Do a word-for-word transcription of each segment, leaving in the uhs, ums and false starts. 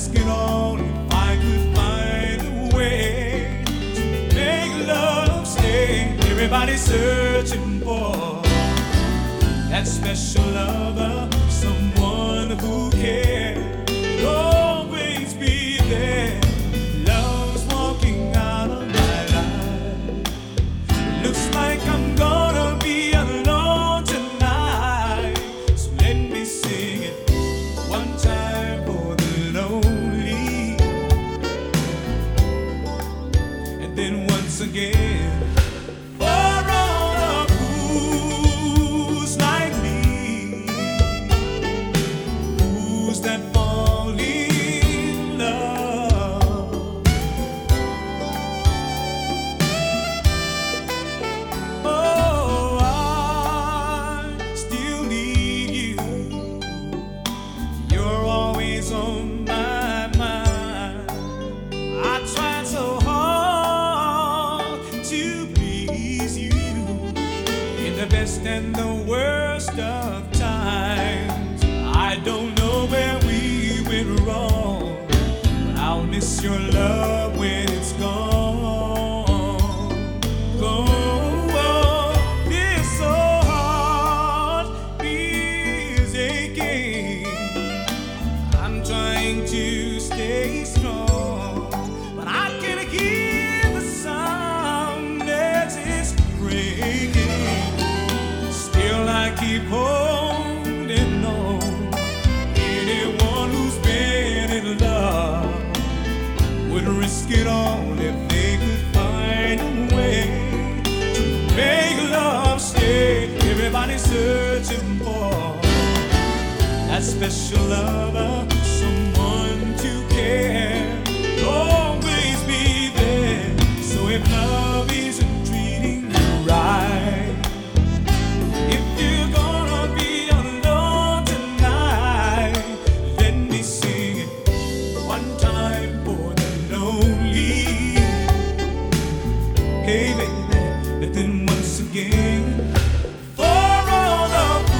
risk it all if I could find a way to make love stay. Everybody's searching for that special lover, someone who cares, will always be there. Love's walking out of my life. Looks like I'm gonna be alone tonight, so let me sing it one time for the lonely, and then once again for all the fools like me, fools that fall in love. Oh, I still need you. You're always on my mind. I tried so hard to please you in the best and the worst of times. I don't know where we went wrong, but I'll miss your love when it's gone. Gone. This so heart is aching. I'm trying to stay strong, but I can hear the sound as it's breaking. Still I keep holding on. Anyone who's been in love would risk it all if they could find a way to make love stay. Everybody's searching for that special lover, someone to care, will always be there. So if love isn't treating you right, if you're gonna be alone tonight, let me sing it one time for the lonely. Hey baby, and then once again for all the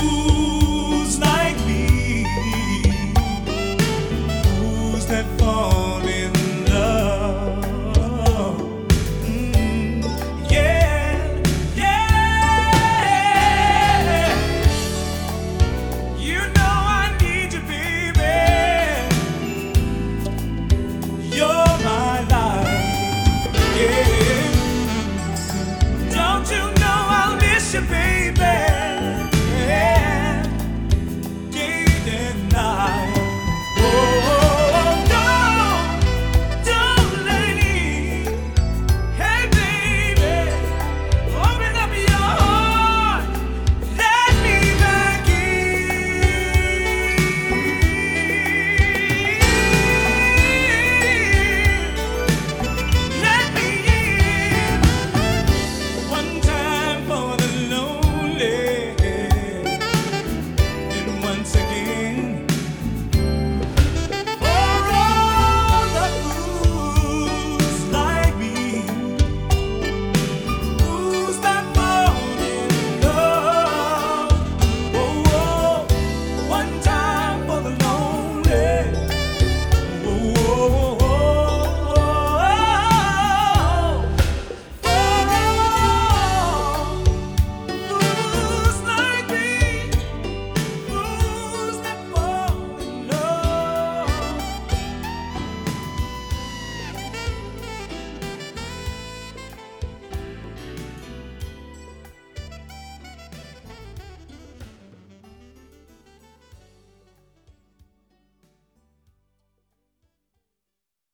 fools like me, fools that fall